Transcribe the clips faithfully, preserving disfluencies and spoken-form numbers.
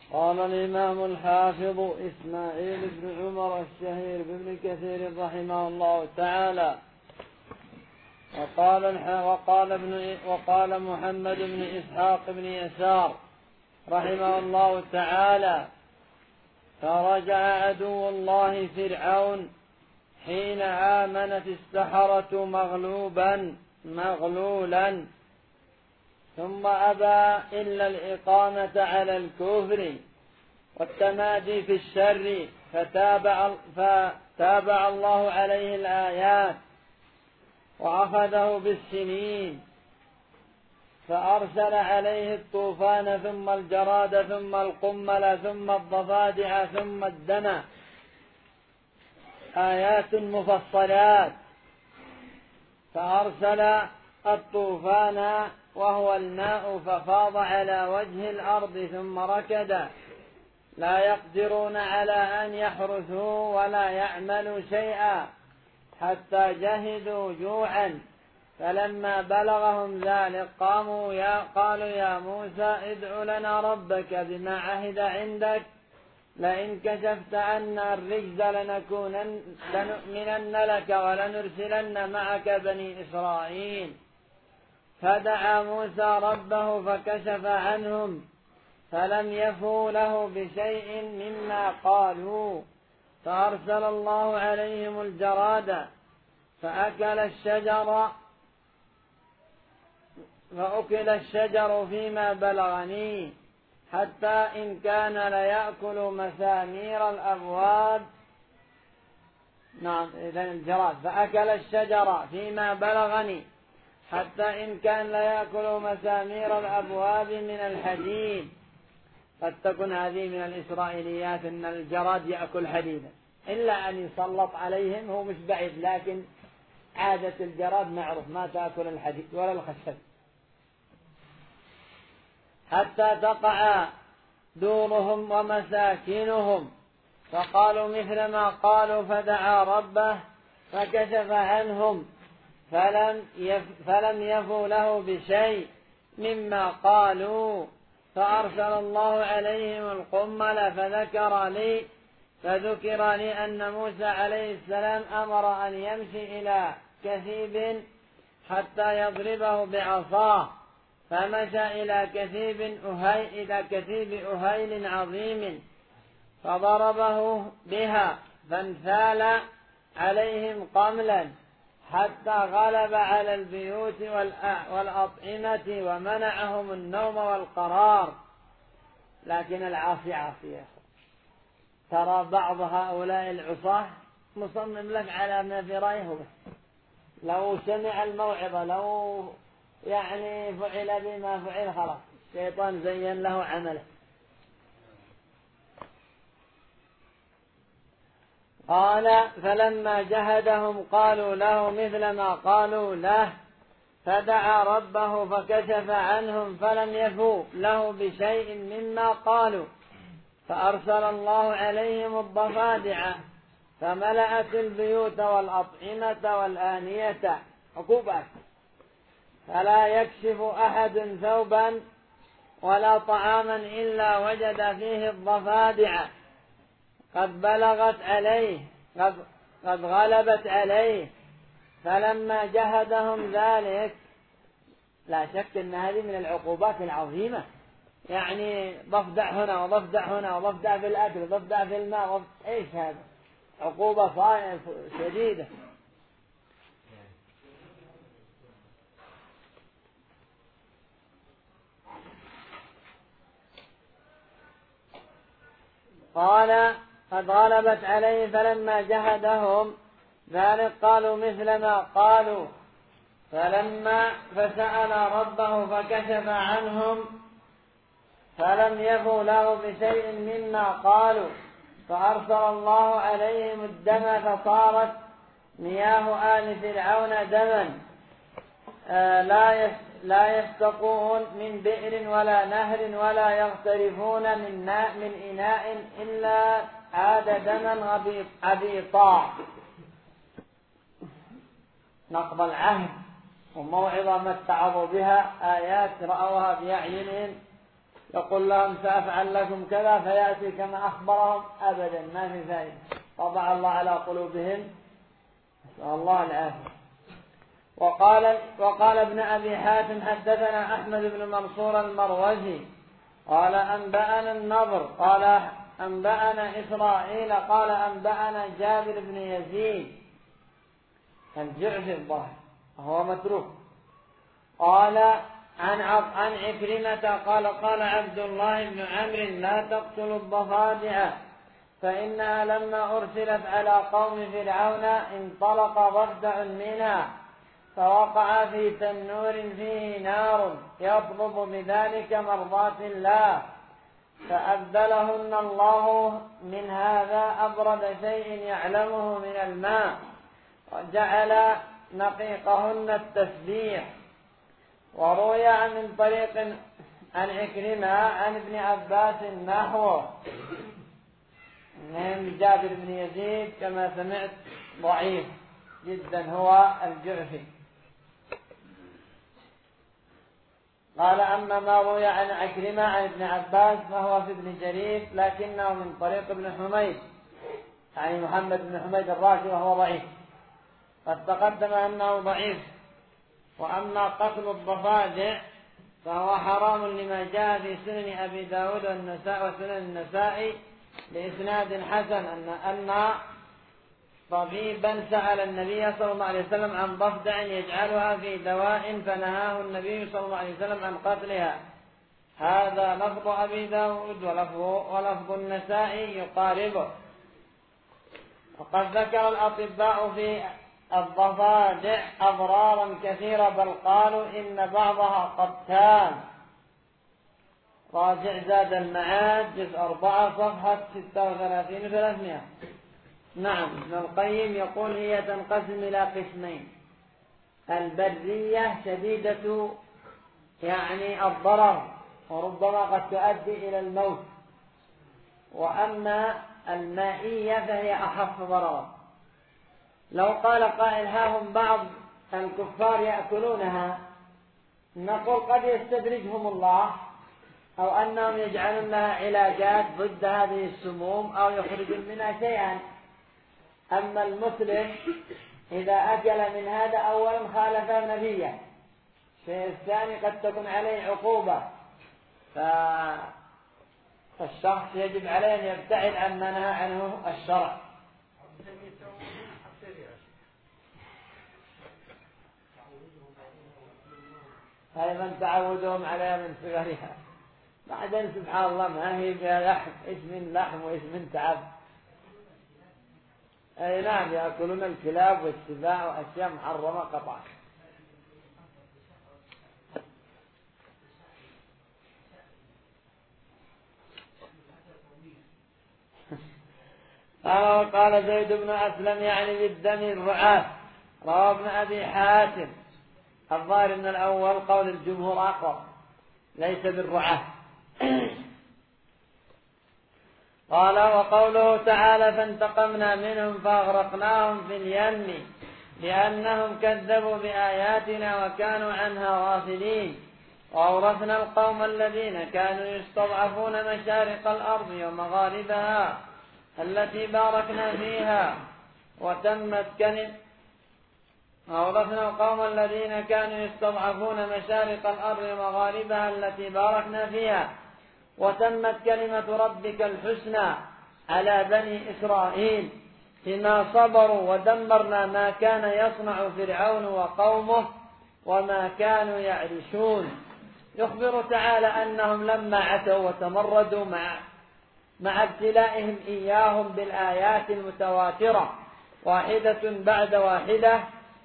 قال الإمام الحافظ إسماعيل بن عمر الشهير بن كثير رحمه الله تعالى: وقال وقال ابن وقال محمد بن إسحاق بن يسار رحمه الله تعالى: فرجع عدو الله فرعون حين آمنت السحرة مغلوبا مغلولا، ثم أبى إلا الإقامة على الكفر والتمادي في الشر، فتابع, فتابع الله عليه الآيات وأخذه بالسنين، فأرسل عليه الطوفان ثم الجراد ثم القمل ثم الضفادع ثم الدم، آيات مفصلات. فأرسل الطوفان وهو الماء ففاض على وجه الأرض ثم ركد، لا يقدرون على أن يحرثوا ولا يعملوا شيئا حتى جهدوا جوعا، فلما بلغهم ذلك قاموا يا قالوا يا موسى ادع لنا ربك بما عهد عندك لئن كشفت عنا الرجز لنكونن لنؤمنن لك ولنرسلن معك بني إسرائيل. فدعا موسى ربه فكشف عنهم فلم يفوا له بشيء مما قالوا، فأرسل الله عليهم الجراد فأكل الشجر فأكل الشجر فيما بلغني، حتى إن كان ليأكل مسامير الأبواب. نعم إذن الجراد فأكل الشجر فيما بلغني حتى إن كان ليأكل مسامير الأبواب من الحديد. قد تكون هذه من الإسرائيليات أن الجراد يأكل حديدا، إلا أن يسلط عليهم هو مش بعيد، لكن عادة الجراد معروف ما تأكل الحديد ولا الخشب. حتى تقع دورهم ومساكنهم، فقالوا مثل ما قالوا، فدعا ربه فكشف عنهم فلم يف فلم يفوا له بشيء مما قالوا، فأرسل الله عليهم القمل فذكر لي فذكر لي أن موسى عليه السلام أمر أن يمشي إلى كثيب حتى يضربه بعصاه، فمشى إلى كثيب أهي إلى كثيب أهيل عظيم فضربه بها فانثال عليهم قملا حتى غلب على البيوت والأطعمة ومنعهم النوم والقرار. لكن العاصي عاصي، ترى بعض هؤلاء العصاة مصمم لك على ما في رأيه بس، لو سمع الموعظة لو يعني فعل بما فعل خلاص الشيطان زين له عمله. قال فلما جهدهم قالوا له مثل ما قالوا له، فدعا ربه فكشف عنهم فلم يفوا له بشيء مما قالوا، فأرسل الله عليهم الضفادع فملأت البيوت والأطعمة والآنية عقوبات، فلا يكشف أحد ثوبا ولا طعاما إلا وجد فيه الضفادع قد بلغت عليه قد, قد غلبت عليه. فلما جهدهم ذلك، لا شك أن هذه من العقوبات العظيمة، يعني ضفدع هنا وضفدع هنا وضفدع في الأكل وضفدع في الماء، إيش هذا؟ عقوبة شديدة. قال قد غلبت عليه فلما جهدهم ذلك قالوا مثل ما قالوا، فلما فسأل ربه فكشف عنهم فلم يفوا له بشيء مما قالوا، فأرسل الله عليهم الدم فصارت مياه آل فرعون دما، آه لا لا يستقون من بئر ولا نهر ولا يغترفون من ماء من إناء إلا عاد دما عبيطا. نقض العهد وموعظة ما اتعظوا بها، آيات رأوها بأعينهم يقول لهم سأفعل لكم كذا فيأتي كما أخبرهم أبدا ما في فائدة. طبع الله على قلوبهم، نسأل الله العافية. وقال وقال ابن أبي حاتم حدثنا أحمد بن منصور المروزي قال أنبأنا النضر قال أنبأنا إسرائيل قال أنبأنا جابر بن يزيد الجعفي الظاهر هو متروك قال عن عن عكرمة قال قال عبد الله بن عمرو لا تقتلوا الضفادع فإنها لما أرسلت على قوم فرعون انطلق ضفدع منها فوقع في تنور فيه نار يطلب بذلك مرضاة الله فأبدلهن الله من هذا أبرد شيء يعلمه من الماء وجعل نقيقهن التسبيح. وروي من طريق عن عكرمة عن ابن عباس نحوه من جابر بن يزيد كما سمعت ضعيف جدا هو الجعفي. قال أما ما روي عن عكرمة عن ابن عباس فهو في ابن جرير لكنه من طريق ابن حميد يعني محمد بن حميد الراشي وهو ضعيف قد تقدم أنه ضعيف. وأما قتل الضفادع فهو حرام لما جاء في سنن أبي داود والنساء وسنن النسائي بإسناد حسن أن أن طبيبا سأل النبي صلى الله عليه وسلم عن ضفدع يجعلها في دواء فنهاه النبي صلى الله عليه وسلم عن قتلها. هذا لفظ أبي داود ولفظ, ولفظ النسائي يقاربه. وقد ذكر الأطباء في الضفادع أضرارا كثيرة بل قالوا إن بعضها قتال. راجع زاد المعاد جزء أربعة صفحة ستة وثلاثين وثلاثمائة. نعم ابن القيم يقول هي تنقسم إلى قسمين: البرية شديدة يعني الضرر وربما قد تؤدي إلى الموت، وأما المائية فهي أخف ضررا. لو قال قائل ها هم بعض الكفار يأكلونها نقول قد يستدرجهم الله أو أنهم يجعلون لها علاجات ضد هذه السموم أو يخرجون منها شيئا. أما المسلم إذا أكل من هذا أولا خالف النبي، الشيء الثاني قد تكون عليه عقوبة، فالشخص يجب عليه أن يبتعد عن ما نهى عنه الشرع. أيضا تعودهم عليها من صغرها. بعدين سبحان الله ما هي لحم، اسم لحم واسم تعب. أي نعم يأكلون الكلاب والسباع وأشياء محرمة قطعا. قال قال زيد بن أسلم يعني بالدم الرعاة. رواه ابن أبي حاتم. الظاهر من الأول قول الجمهور أقوى ليس بالرعاة. قال وقوله تعالى فانتقمنا منهم فأغرقناهم في اليم لأنهم كذبوا بآياتنا وكانوا عنها غافلين. وأورثنا القوم الذين كانوا يستضعفون مشارق الأرض ومغاربها التي باركنا فيها وتمت كلمة وأورثنا القوم الذين كانوا يستضعفون مشارق الأرض ومغاربها التي باركنا فيها وتمت كلمة ربك الحسنى على بني إسرائيل بما صبروا ودمرنا ما كان يصنع فرعون وقومه وما كانوا يعرشون. يخبر تعالى أنهم لما عتوا وتمردوا مع مع ابتلائهم إياهم بالآيات المتواترة واحدة بعد واحدة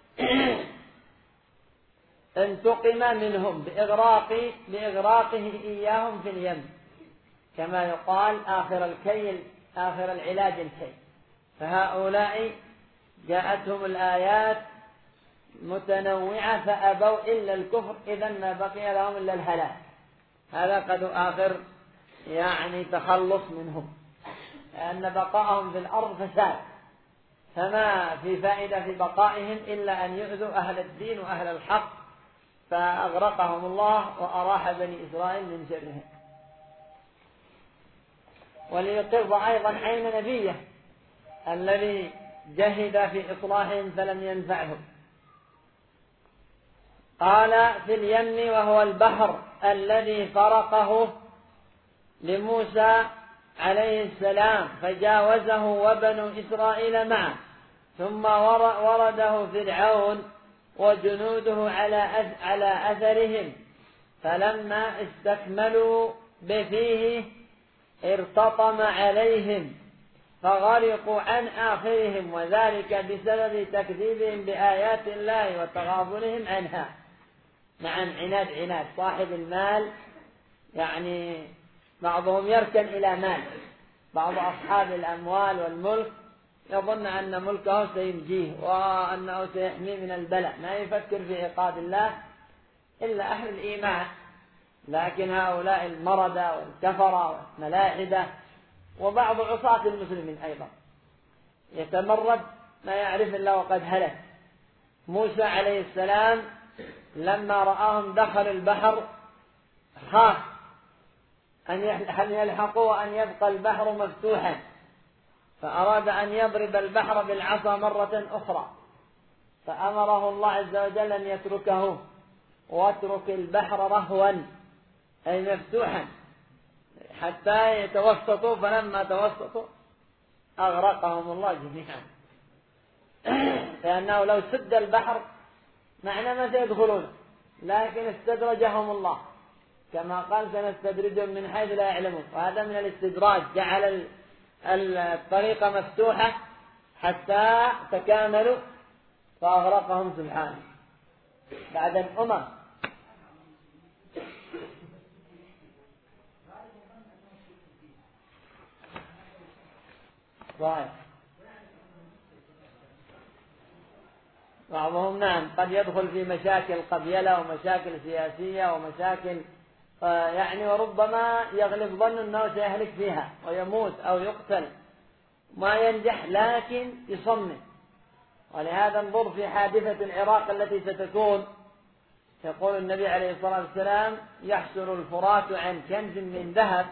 انتقم منهم بإغراق بإغراقه إياهم في اليم، كما يقال آخر الكيل آخر العلاج الكيل. فهؤلاء جاءتهم الآيات متنوعة فأبوا إلا الكفر، إذن ما بقي لهم إلا الهلاك. هذا قد آخر يعني تخلص منهم، لأن بقاءهم في الأرض فساد، فما في فائدة في بقائهم إلا أن يؤذوا أهل الدين وأهل الحق، فأغرقهم الله وأراح بني إسرائيل من شرهم. وليقر أيضا عين نبيه الذي جهد في إصلاحهم فلم ينفعهم. قال في اليم وهو البحر الذي فرقه لموسى عليه السلام فجاوزه وبنو إسرائيل معه، ثم ورده فرعون وجنوده على أثرهم، فلما استكملوا بفيه ارتطم عليهم فغرقوا عن آخرهم، وذلك بسبب تكذيبهم بآيات الله وتغافلهم عنها. نعم، عناد عناد صاحب المال، يعني بعضهم يركن إلى مال، بعض أصحاب الأموال والملك يظن أن ملكه سينجيه وأنه سيحميه من البلاء، ما يفكر في عقاب الله إلا أهل الإيمان. لكن هؤلاء المردة والكفرة والملاحدة وبعض عصاة المسلمين أيضا يتمرد ما يعرف إلا وقد هلك. موسى عليه السلام لما رآهم دخل البحر خاف أن يلحقوا وأن يبقى البحر مفتوحا، فأراد أن يضرب البحر بالعصا مرة أخرى، فأمره الله عز وجل أن يتركه واترك البحر رهوا أي مفتوحا حتى يتوسطوا، فلما توسطوا أغرقهم الله جميعا، لأنه لو سد البحر معنى ما سيدخلون، لكن استدرجهم الله كما قال سنستدرجهم من حيث لا يعلمون، وهذا من الاستدراج، جعل الطريق مفتوحة حتى تكاملوا فأغرقهم سبحانه بعد الأمم. صحيح. بعضهم نعم قد يدخل في مشاكل قبيلة ومشاكل سياسية ومشاكل يعني، وربما يغلب ظن أنه سيهلك فيها ويموت أو يقتل ما ينجح، لكن يصمم. ولهذا انظر في حادثة العراق التي ستكون، يقول النبي عليه الصلاة والسلام يحسر الفرات عن كنز من ذهب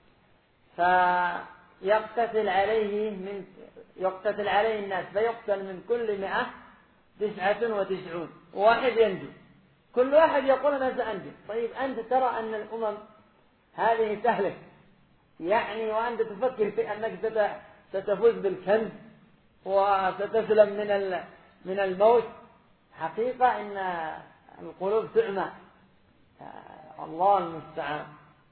فيقتتل عليه من يقتتل عليه الناس، فيقتل من كل مئة تسعة وتسعون، واحد ينجو، كل واحد يقول أنا سأنجو. طيب أنت ترى أن الأمم هذه تهلك يعني، وأنت تفكر في أنك ستفوز بالكنز وستسلم من من الموت. حقيقة إن القلوب تعمى، الله المستعان.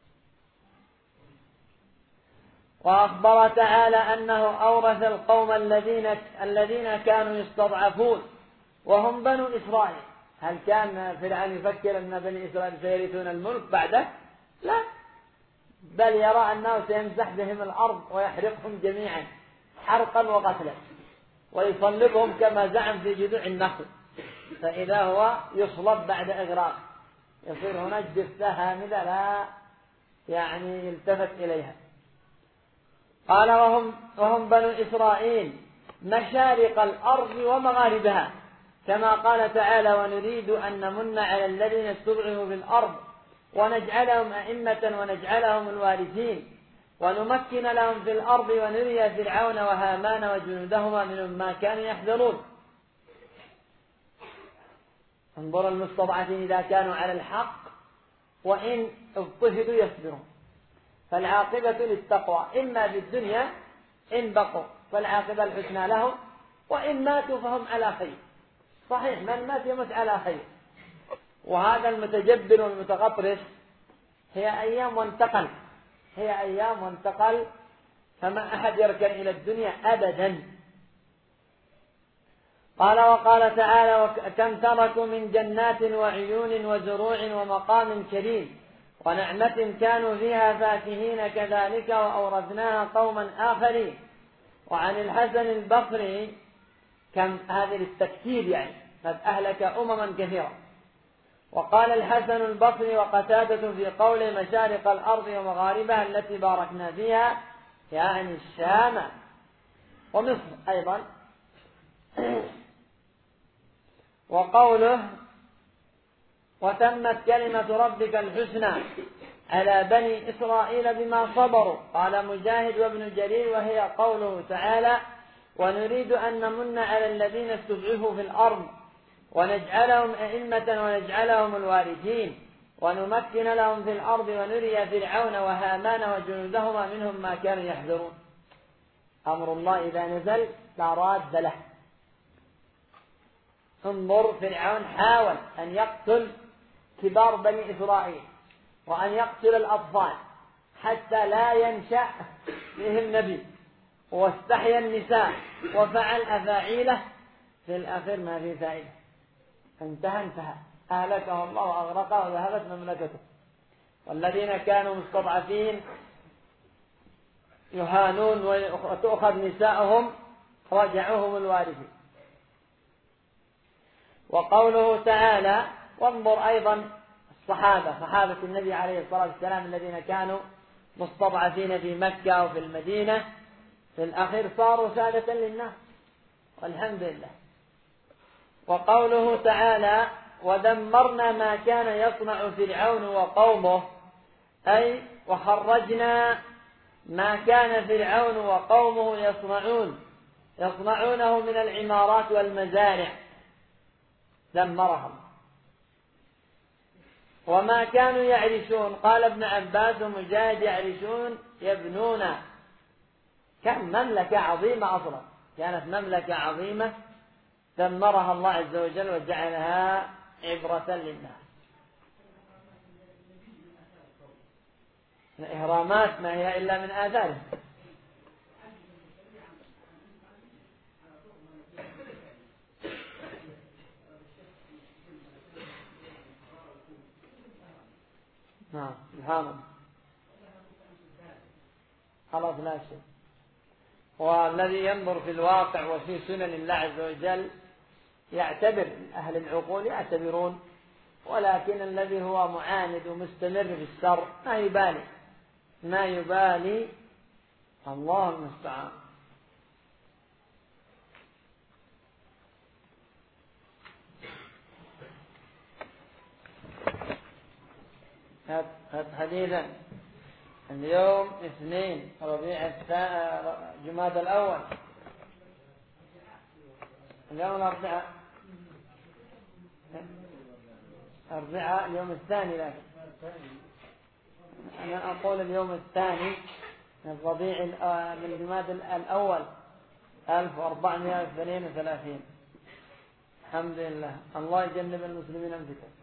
وأخبر تعالى أنه أورث القوم الذين الذين كانوا يستضعفون وهم بنو إسرائيل. هل كان فرعون يفكر أن بني إسرائيل سيرثون الملك بعده؟ لا، بل يرى أنه سيمسح بهم الأرض ويحرقهم جميعا حرقا وقتلا ويصلبهم كما زعم في جذوع النخل، فإذا هو يصلب بعد إغراق، يصير هناك جثة هامدة لا يعني يلتفت إليها. قال وهم, وهم بنو إسرائيل مشارق الأرض ومغاربها، كما قال تعالى ونريد أن نمن على الذين استضعفوا في الأرض ونجعلهم أئمة ونجعلهم الوارثين ونمكن لهم في الأرض ونري فرعون وهامان وجنودهما منهم ما كانوا يحذرون. انظر المستضعفين إذا كانوا على الحق وإن اضطهدوا يصبرون، فالعاقبة للتقوى، إما في الدنيا إن بقوا فالعاقبة الحسنى لهم، وإن ماتوا فهم على خير. صحيح من مات يموت على خير. وهذا المتجبر والمتغطرس هي أيام وانتقل، هي أيام وانتقل، فما أحد يركن إلى الدنيا أبدا. قال وقال تعالى كم تركوا من جنات وعيون وزروع ومقام كريم ونعمة كانوا فيها فاكهين كذلك وأورثناها قوما آخرين. وعن الحسن البصري كم هذه للتكثير يعني قد أهلك أمما كثيرة. وقال الحسن البصري وقتادة في قوله مشارق الأرض ومغاربها التي باركنا فيها يعني الشام ومصر أيضا. وقوله وتمت كلمة ربك الحسنى على بني إسرائيل بما صبروا. قال مجاهد وابن جرير وهي قوله تعالى: ونريد أن نمن على الذين استضعفوا في الأرض ونجعلهم أئمة ونجعلهم الوارثين ونمكن لهم في الأرض ونري فرعون وهامان وجنودهما منهم ما كانوا يحذرون. أمر الله إذا نزل لا راد له. انظر، فرعون حاول أن يقتل كبار بني إسرائيل وأن يقتل الأطفال حتى لا ينشأ فيهم نبي، واستحيا النساء وفعل أفاعيله. في الأخير ما في فائدة، انتهى انتهى أهلكه الله وأغرقه وذهبت مملكته. والذين كانوا مستضعفين يهانون وتؤخذ نساءهم رجعوهم الوارثين. وقوله تعالى: وانظر أيضا الصحابة صحابة النبي عليه الصلاة والسلام الذين كانوا مستضعفين في مكة وفي المدينة، في الأخير صاروا سادة للناس والحمد لله. وقوله تعالى: ودمرنا ما كان يصنع فرعون وقومه، أي وخرجنا ما كان فرعون وقومه يصنعون يصنعونه من العمارات والمزارع، دمرهم. وما كانوا يعرشون، قال ابن عباس ومجاهد: يعرشون يبنون. كان مملكة عظيمة، أصلا كانت مملكة عظيمة دمرها الله عز وجل وجعلها عبرة للناس. الإهرامات ما هي إلا من آثاره. نعم سبحان، خلاص لا شيء. والذي ينظر في الواقع وفي سنن الله عز وجل يعتبر، أهل العقول يعتبرون، ولكن الذي هو معاند ومستمر في الشر ما يبالي ما يبالي الله المستعان. هذا حديثا اليوم اثنين ربيع جماد الأول، اليوم الأربعاء أربعاء اليوم الثاني، لكن أنا أقول اليوم الثاني من ربيع من جماد الأول ألف وأربعمائة واثنين وثلاثين. الحمد لله. الله يجنب المسلمين الفتن.